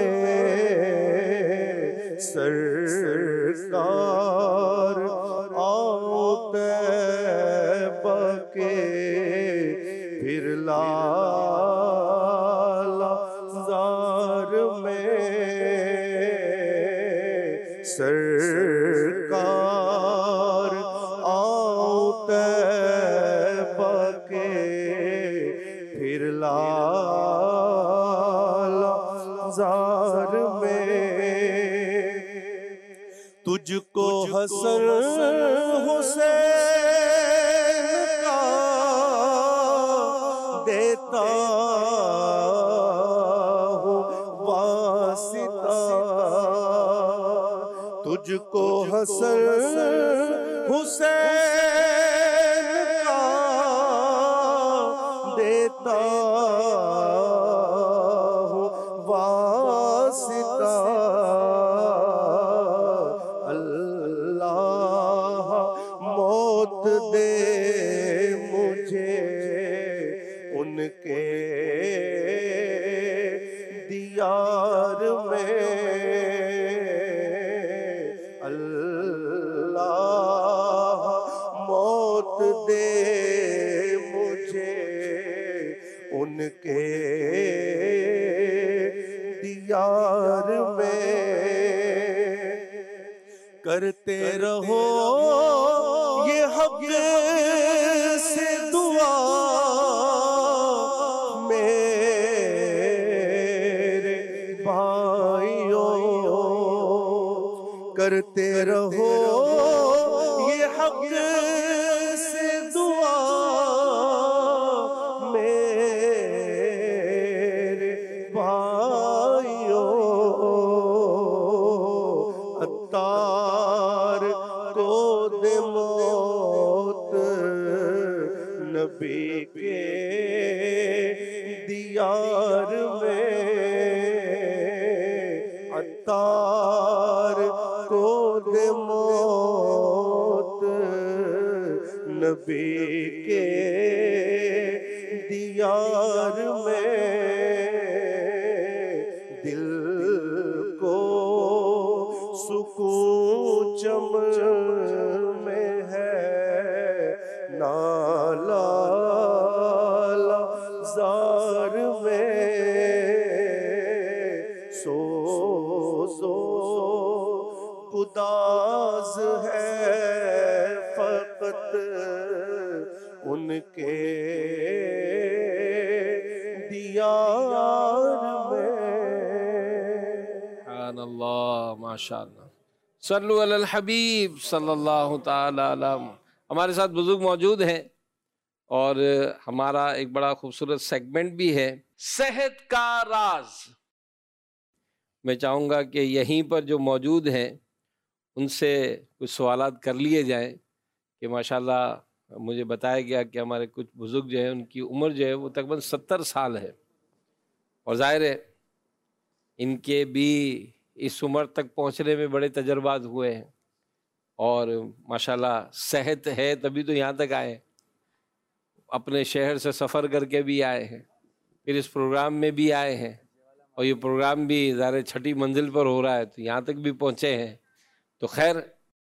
سرکار آؤ طیبہ کے پھر لالہ زار میں، سرکار آؤ طیبہ کے پھر لالہ زار میں، تجھ کو حسن حسین کا دیتا ہوں واسطہ، تجھ کو حسن حسین کا دیتا ہوں واسطہ، موت دے مجھے ان کے دیار میں، اللہ موت دے مجھے ان کرتے رہو یہ حق سے دعا میرے بھائیوں، کرتے رہو یہ حق سے دعا میرے بھائیوں، عطار کو دے موت نبی کے دیار میں، عطار کو دے موت نبی کے دیار میں، دل کو سکون چمن میں ہے، نالا زار میں، سوزو گداز ہے فقط ان کے دیار میں۔ سبحان اللہ، ماشاء اللہ، صلو علی الحبیب صلی اللہ تعالی علیہ۔ ہمارے ساتھ بزرگ موجود ہیں اور ہمارا ایک بڑا خوبصورت سیگمنٹ بھی ہے، صحت کا راز۔ میں چاہوں گا کہ یہیں پر جو موجود ہیں ان سے کچھ سوالات کر لیے جائیں کہ ماشاءاللہ مجھے بتایا گیا کہ ہمارے کچھ بزرگ جو ہیں ان کی عمر جو ہے وہ تقریباً 70 سال ہے، اور ظاہر ہے ان کے بھی اس عمر تک پہنچنے میں بڑے تجربات ہوئے ہیں، اور ماشاءاللہ صحت ہے تبھی تو یہاں تک آئے، اپنے شہر سے سفر کر کے بھی آئے ہیں، پھر اس پروگرام میں بھی آئے ہیں، اور یہ پروگرام بھی ظاہر 6ٹھی منزل پر ہو رہا ہے تو یہاں تک بھی پہنچے ہیں۔ تو خیر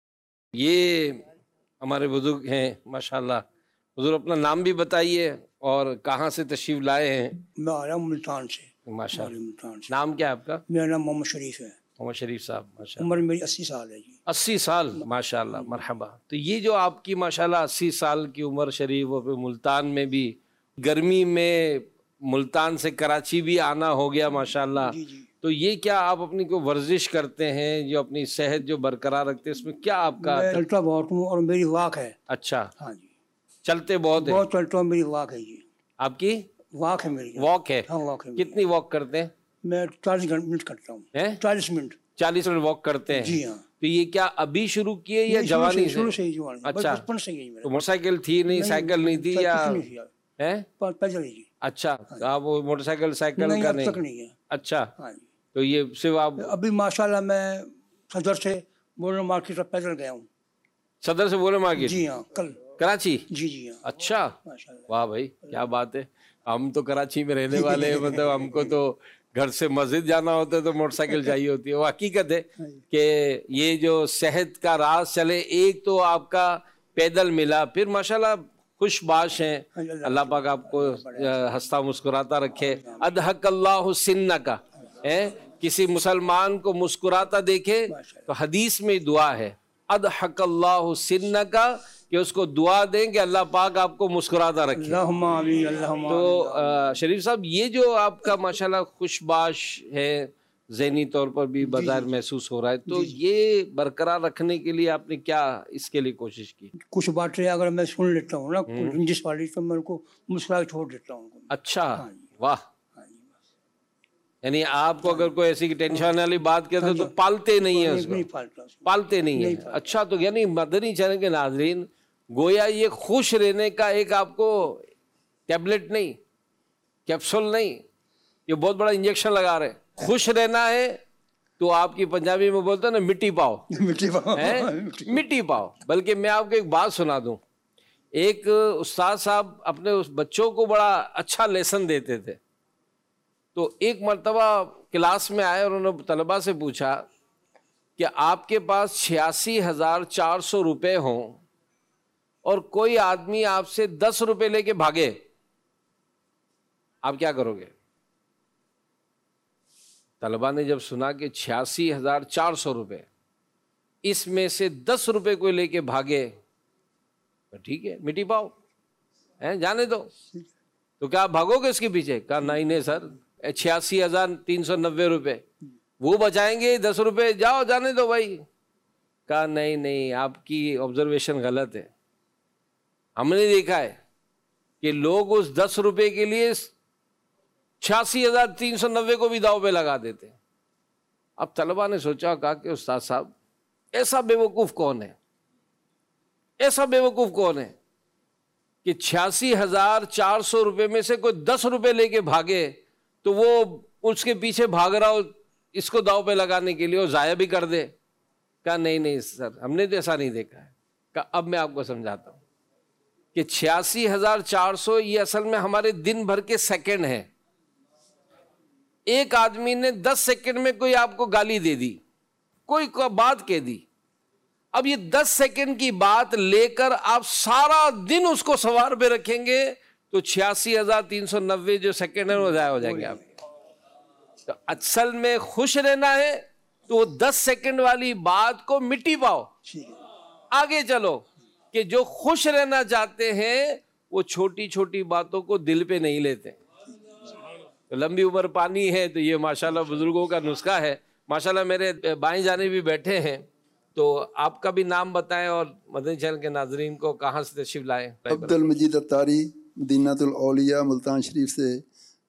یہ ہمارے بزرگ ہیں ماشاءاللہ۔ حضور اپنا نام بھی بتائیے اور کہاں سے تشریف لائے ہیں؟ میں آیا ہوں ملتان سے۔ ماشاءاللہ، ملتان سے۔ نام کیا ہے آپ کا؟ میرا نام محمد شریف ہے۔ محمد شریف صاحب، ماشاءاللہ، عمر میری 80 سال ہے جی۔ 80 سال، ماشاءاللہ، مرحبا۔ تو یہ جو آپ کی ماشاءاللہ 80 سال کی عمر شریف، اور پھر ملتان میں بھی گرمی میں ملتان سے کراچی بھی آنا ہو گیا ماشاءاللہ، تو یہ کیا آپ اپنی کوئی ورزش کرتے ہیں جو اپنی صحت جو برقرار رکھتے ہیں، اس میں کیا آپ کا؟ میں چلتا بہت ہوں اور میری واک ہے۔ اچھا، ہاں جی، چلتے بہت ہیں؟ بہت چلتا ہوں، میری واک ہے جی۔ آپ کی واک ہے میری؟ واک ہے؟ ہاں واک ہے۔ کتنی واک کرتے ہیں؟ میں 40 منٹ کرتا ہوں۔ 40 منٹ 40 منٹ واک کرتے ہیں؟ جی ہاں۔ تو یہ کیا ابھی شروع کیے یا جوانی سے؟ شروع سے ہی جوانی۔ اچھا، بچپن سے ہی۔ تو موٹر سائیکل تھی نہیں، سائیکل نہیں تھی یا پیدل ہی جی؟ اچھا، آپ موٹر سائیکل کا نہیں، اب نہیں؟ تک نہیں ہے۔ اچھا، ہاں جی۔ تو یہ صرف آپ ابھی ماشاءاللہ میں صدر سے بولنا مارکیٹ تک پیدل گیا ہوں۔ صدر سے بولے مارکیٹ؟ جی ہاں، کل کراچی؟ جی جی ہاں۔ اچھا، ماشاءاللہ، واہ بھائی کیا بات ہے، ہم تو کراچی میں رہنے والے ہیں، مطلب ہم کو تو گھر سے مسجد جانا ہوتا ہے تو موٹر سائیکل چاہیے ہوتی ہے۔ وہ حقیقت ہے کہ یہ جو صحت کا راز چلے، ایک تو آپ کا پیدل ملا، پھر ماشاءاللہ خوش باش ہیں، اللہ پاک آپ کو ہنستا مسکراتا رکھے۔ اضحک اللہ سنک، کسی مسلمان کو مسکراتا دیکھے تو حدیث میں دعا ہے، اضحک اللہ سنک، کہ اس کو دعا دیں کہ اللہ پاک آپ کو مسکراتا رکھے۔ اللہم آمین، اللہم آمین۔ تو شریف صاحب یہ جو آپ کا ماشاءاللہ خوش باش ہے، ذہنی طور پر بھی بظاہر محسوس ہو رہا ہے، تو یہ برقرار رکھنے کے لیے آپ نے کیا اس کے لیے کوشش کی؟ کچھ باتیں اگر میں سن لیتا ہوں نا رنجش والی تو میں ان کو مسکرا کے چھوڑ دیتا ہوں۔ اچھا، واہ، یعنی آپ کو اگر کوئی ایسی ٹینشن والی بات کہتے تو پالتے نہیں ہیں اس کو؟ پالتے نہیں ہیں۔ اچھا، تو یعنی مدنی چینل کے ناظرین، گویا یہ خوش رہنے کا ایک آپ کو ٹیبلٹ نہیں، کیپسول نہیں، یہ بہت بڑا انجیکشن لگا رہے ہیں۔ خوش رہنا ہے تو آپ کی پنجابی میں بولتے ہیں نا مٹی پاؤ، مٹی پاؤ۔ بلکہ میں آپ کو ایک بات سنا دوں، ایک استاد صاحب اپنے اس بچوں کو بڑا اچھا لیسن دیتے تھے، تو ایک مرتبہ کلاس میں آئے اور انہوں نے طلباء سے پوچھا کہ آپ کے پاس 86,400 روپے ہوں اور کوئی آدمی آپ سے 10 روپے لے کے بھاگے، آپ کیا کرو گے؟ طلباء نے جب سنا کہ 86,400 روپے، اس میں سے 10 روپے کوئی لے کے بھاگے تو ٹھیک ہے مٹی پاؤ جانے دو. تو کیا آپ بھاگو گے اس کے پیچھے؟ کہا نہیں سر 86,390 روپے وہ بچائیں گے 10 روپے جاؤ جانے دو بھائی. کہا نہیں آپ کی آبزرویشن غلط ہے. ہم نے دیکھا ہے کہ لوگ اس 10 روپے کے لیے 86,390 کو بھی داؤ پہ لگا دیتے. اب طلبہ نے سوچا, کہا کہ استاد صاحب ایسا بیوقوف کون ہے, ایسا بیوقوف کون ہے کہ 86,400 روپے میں سے کوئی 10 روپے لے کے بھاگے تو وہ اس کے پیچھے بھاگ رہا ہو اس کو داؤ پہ لگانے کے لیے, وہ ضائع بھی کر دے. کہا نہیں سر ہم نے تو ایسا نہیں دیکھا ہے. کہا اب میں آپ کو سمجھاتا ہوں کہ 86,400 یہ اصل میں ہمارے دن بھر کے سیکنڈ ہیں. ایک آدمی نے 10 سیکنڈ میں کوئی آپ کو گالی دے دی, کوئی بات کہہ دی, اب یہ 10 سیکنڈ کی بات لے کر آپ سارا دن اس کو سوار پہ رکھیں گے تو 86,390 جو سیکنڈ ہیں وہ ضائع ہو جائیں گے آپ. تو اصل میں خوش رہنا ہے تو وہ 10 سیکنڈ والی بات کو مٹی پاؤ, آگے چلو. کہ جو خوش رہنا چاہتے ہیں وہ چھوٹی چھوٹی باتوں کو دل پہ نہیں لیتے. تو لمبی عمر پانی ہے تو یہ ماشاءاللہ بزرگوں کا نسخہ ہے. ماشاءاللہ میرے بائیں جانب بھی بیٹھے ہیں, تو آپ کا بھی نام بتائیں اور مدنی چینل کے ناظرین کو کہاں سے تشریف لائے. عبد المجید اتاری, مدینۃ الاولیاء, ملتان شریف سے,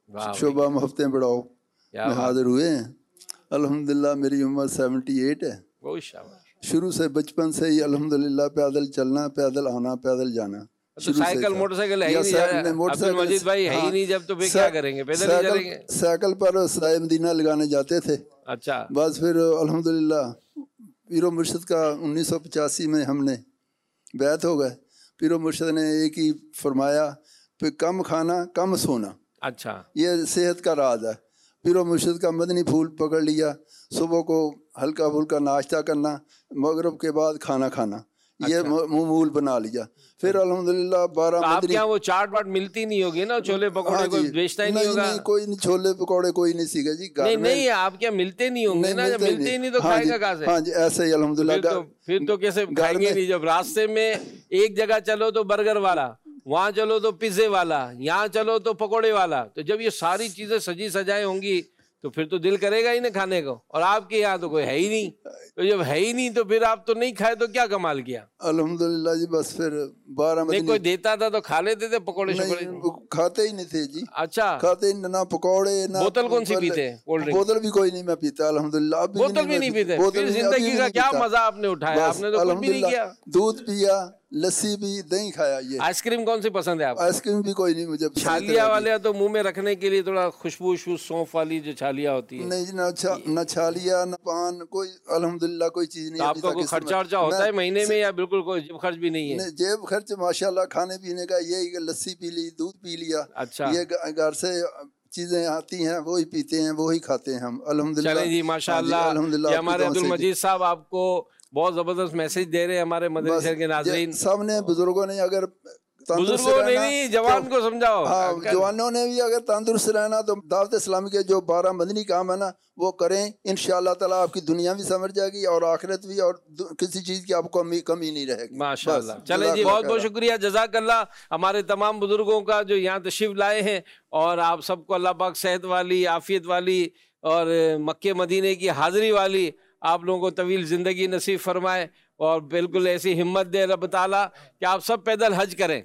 شعبہ محبتیں بڑھاؤ میں حاضر ہوئے ہیں. الحمدللہ میری عمر 78 ہے. بہت شاباش. شروع سے بچپن سے ہی الحمدللہ پیدل چلنا, پیدل آنا, پیدل جانا. سائیکل موٹر سائیکل ہے ہی نہیں عبد المجید بھائی, ہے ہی نہیں, جب تو پھر کیا کریں گے, پیدل ہی چلیں گے. سائیکل پر سرائے مدینہ لگانے جاتے تھے. اچھا. بس پھر الحمدللہ پیر و مرشد کا 1985 میں ہم نے بیعت ہو گئے. پیر و مرشد نے ایک ہی فرمایا پھر کم کھانا کم سونا. اچھا. یہ صحت کا راز ہے. پیر و مرشد کا مدنی پھول پکڑ لیا, صبح کو ہلکا پھلکا ناشتہ کرنا, مغرب کے بعد کھانا کھانا, یہ معمول بنا لیا. پھر الحمدللہ 12 آپ کیا وہ چاٹ واٹ ملتی نہیں ہوگی نا, چھولے پکوڑے کوئی بیچتا ہی نہیں ہوگا؟ نہیں کوئی نہیں, چھولے پکوڑے کوئی نہیں سیکھا جی. نہیں آپ کیا ملتے نہیں ہوں گے نا, جب ملتے ہی نہیں تو کھائے گا کہاں سے؟ ہاں جی ایسے ہی الحمدللہ. پھر تو کیسے کھائیں گے نہیں, جب راستے میں ایک جگہ چلو تو برگر والا, وہاں چلو تو پیزے والا, یہاں چلو تو پکوڑے والا, تو جب یہ ساری چیزیں سجی سجائے ہوں گی تو پھر تو دل کرے گا ہی نا کھانے کو. اور آپ کے یہاں تو کوئی ہے ہی نہیں, تو جب ہے ہی نہیں تو پھر آپ تو نہیں کھائے تو کیا کمال کیا. الحمدللہ جی. بس پھر 12 نہیں کوئی دیتا تھا تو کھا لیتے تھے پکوڑے شکوڑے؟ کھاتے ہی نہیں تھے جی. اچھا. کھاتے نہ پکوڑے نہ. بوتل کون سی پیتے؟ بوتل بھی کوئی نہیں میں پیتا الحمدللہ. بوتل بھی نہیں پیتے؟ پھر زندگی کا کیا مزہ آپ نے اٹھایا, آپ نے تو کچھ بھی نہیں کیا. دودھ پیا, لسی بھی, دہی کھایا. یہ آئس کریم کون سی پسند ہے آپ؟ آئس کریم بھی کوئی نہیں مجھے. چھالیا والے تو منہ میں رکھنے کے لیے تھوڑا خوشبو سونف والی جو چھالیا ہوتی ہے. نہیں نہ چھالیا نہ پان, کوئی الحمدللہ کوئی چیز نہیں. آپ کا کوئی خرچہ ورچہ ہوتا ہے مہینے میں یا بالکل کوئی جیب خرچ بھی نہیں ہے؟ جیب خرچ ماشاءاللہ کھانے پینے کا یہی کہ لسی پی لی, دودھ پی لیا. اچھا. یہ گھر سے چیزیں آتی ہیں وہی پیتے ہیں وہی کھاتے ہیں ہم الحمدللہ. چلیں جی ماشاءاللہ. یہ ہمارے عبد المجید صاحب آپ کو بہت زبردست میسج دے رہے ہیں ہمارے مدنی چینل کے ناظرین. سب نے بزرگوں نے اگر بزرگوں نے نہیں, جوان کو سمجھاؤ. ہاں جوانوں نے بھی اگر تندرست رہنا تو دعوت اسلامی کے جو 12 مدنی کام ہے نا وہ کریں, انشاءاللہ تعالیٰ آپ کی دنیا بھی سمجھ جائے گی اور آخرت بھی, اور کسی چیز کی آپ کو کمی نہیں رہے گی. ماشاءاللہ. چلیں جی بہت بہت شکریہ, جزاک اللہ ہمارے تمام بزرگوں کا جو یہاں تشریف لائے ہیں, اور آپ سب کو اللہ پاک صحت والی, عافیت والی اور مکے مدینے کی حاضری والی آپ لوگوں کو طویل زندگی نصیب فرمائے, اور بالکل ایسی ہمت دے رب تعالیٰ کہ آپ سب پیدل حج کریں,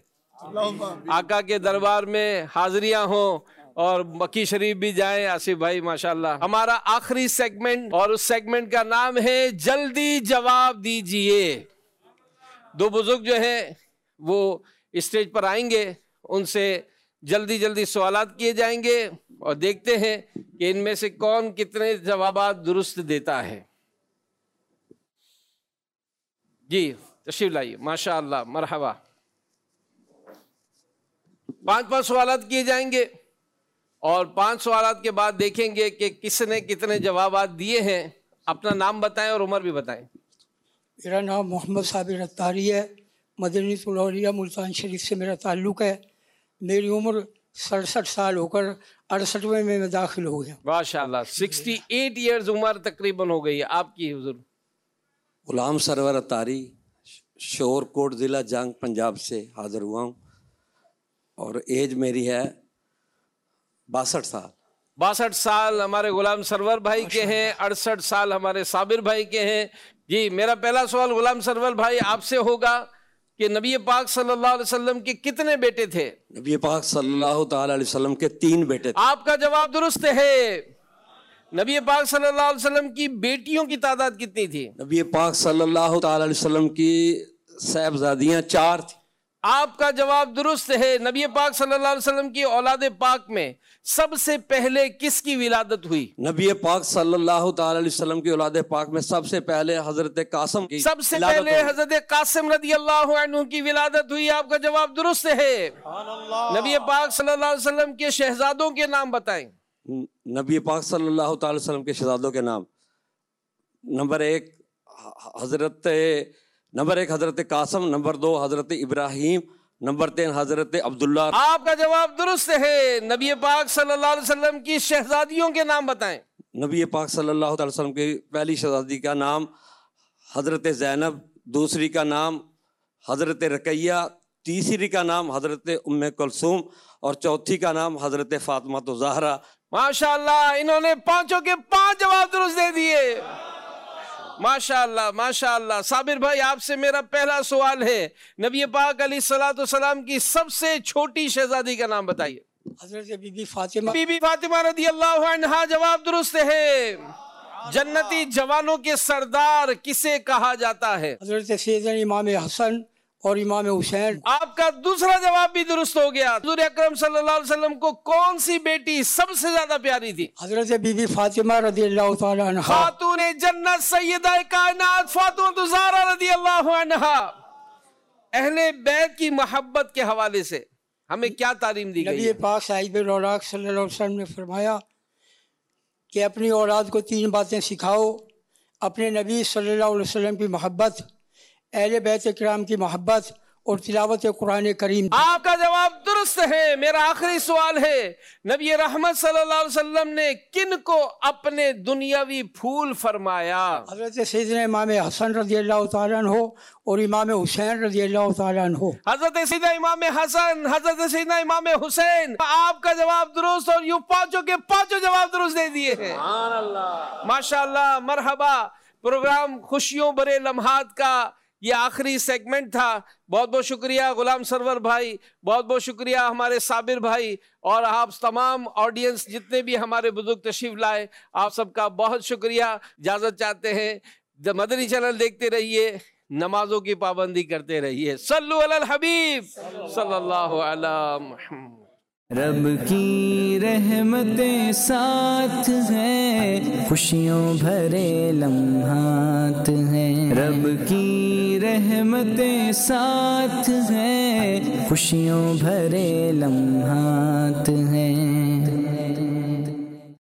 آقا کے دربار میں حاضریاں ہوں, اور مکی شریف بھی جائیں. آصف بھائی ماشاءاللہ. ہمارا آخری سیگمنٹ, اور اس سیگمنٹ کا نام ہے جلدی جواب دیجئے. 2 بزرگ جو ہیں وہ اسٹیج پر آئیں گے, ان سے جلدی سوالات کیے جائیں گے, اور دیکھتے ہیں کہ ان میں سے کون کتنے جوابات درست دیتا ہے. جی تشریف لائیے. ماشاءاللہ مرحبا. 5 سوالات کیے جائیں گے, اور 5 سوالات کے بعد دیکھیں گے کہ کس نے کتنے جوابات دیے ہیں. اپنا نام بتائیں اور عمر بھی بتائیں. میرا نام محمد صابر اتاری ہے, مدنی الاولیاء ملتان شریف سے میرا تعلق ہے. میری عمر 67 سال ہو کر 68ویں میں داخل ہو گیا. ماشاءاللہ. 68 ایئرز عمر تقریباً ہو گئی ہے آپ کی حضور. غلام سرور اتاری شور کوٹ ضلع جنگ پنجاب سے حاضر ہوا ہوں اور ایج میری ہے 62 سال. 62 سال ہمارے غلام سرور بھائی کے ہیں, 68 سال ہمارے صابر بھائی کے ہیں. جی میرا پہلا سوال غلام سرور بھائی آپ سے ہوگا کہ نبی پاک صلی اللہ علیہ وسلم کے کتنے بیٹے تھے؟ نبی پاک صلی اللہ تعالی علیہ وسلم کے 3 بیٹے تھے. آپ کا جواب درست ہے. نبی پاک صلی اللہ علیہ وسلم کی بیٹیوں کی تعداد کتنی تھی؟ نبی پاک صلی اللہ تعالی علیہ وسلم کی صاحبزادیاں 4 تھیں. آپ کا جواب درست ہے. نبی پاک صلی اللہ علیہ وسلم کی اولاد پاک میں سب سے پہلے کس کی ولادت ہوئی؟ نبی پاک صلی اللہ تعالی علیہ وسلم کی اولاد پاک میں سب سے پہلے حضرت قاسم کی سب سے پہلے حضرت قاسم رضی اللہ عنہ کی ولادت ہوئی. آپ کا جواب درست ہے. نبی پاک صلی اللہ علیہ وسلم کے شہزادوں کے نام بتائیں. نبی پاک صلی اللہ تعالی وسلم کے شہزادوں کے نام. نمبر 1 حضرت قاسم, نمبر 2 حضرت ابراہیم, نمبر 3 حضرت عبداللہ. آپ کا جواب درست ہے. نبی پاک صلی اللہ علیہ وسلم کی شہزادیوں کے نام بتائیں. نبی پاک صلی اللہ تعالی وسلم کی پہلی شہزادی کا نام حضرت زینب, دوسری کا نام حضرت رقیہ, تیسری کا نام حضرت ام کلثوم اور چوتھی کا نام حضرت فاطمہ زہرا. ماشاءاللہ انہوں نے 5 کے 5 جواب درست دے دیے. ماشاءاللہ ماشاءاللہ. صابر بھائی آپ سے میرا پہلا سوال ہے, نبی پاک علیہ الصلوۃ والسلام کی سب سے چھوٹی شہزادی کا نام بتائیے. حضرت بی بی فاطمہ. بی بی فاطمہ رضی اللہ عنہا. جواب درست ہے. جنتی جوانوں کے سردار کسے کہا جاتا ہے؟ حضرت سیدنا امام حسن اور امام حسین. آپ کا دوسرا جواب بھی درست ہو گیا. حضور اکرم صلی اللہ علیہ وسلم کو کون سی بیٹی سب سے زیادہ پیاری تھی؟ حضرت بی بی فاطمہ رضی اللہ تعالی عنہا. خاتون جنت سیدہ کائنات فاطمہ زہرا رضی اللہ عنہا. اہل بیت کی محبت کے حوالے سے ہمیں کیا تعلیم دی گئی؟ نبی پاک صاحب رولاک صلی اللہ علیہ وسلم نے فرمایا کہ اپنی اولاد کو 3 باتیں سکھاؤ: اپنے نبی صلی اللہ علیہ وسلم کی محبت، اہل بیت کرام کی محبت اور تلاوت قرآن کریم. آپ کا جواب درست ہے. میرا آخری سوال ہے, نبی رحمت صلی اللہ علیہ وسلم نے کن کو اپنے دنیاوی پھول فرمایا؟ حضرت سیدنا امام حسن رضی اللہ تعالیٰ عنہ اور امام حسین رضی اللہ تعالیٰ عنہ. حضرت سیدنا امام حسن، حضرت سیدنا امام حسین. آپ کا جواب درست اور یوں 5 کے 5 جواب درست دے دیے ہیں. ماشاءاللہ. مرحبا. پروگرام خوشیوں بھرے لمحات کا یہ آخری سیگمنٹ تھا. بہت بہت شکریہ غلام سرور بھائی, بہت بہت شکریہ ہمارے صابر بھائی, اور آپ تمام آڈینس جتنے بھی ہمارے بزرگ تشریف لائے, آپ سب کا بہت شکریہ. اجازت چاہتے ہیں. مدنی چینل دیکھتے رہیے, نمازوں کی پابندی کرتے رہیے. صلو علی الحبیب صلی اللہ علی محمد. رب کی رحمتیں ساتھ ہیں, خوشیوں بھرے لمحات ہیں. رب کی رحمتیں ساتھ ہیں, خوشیوں بھرے لمحات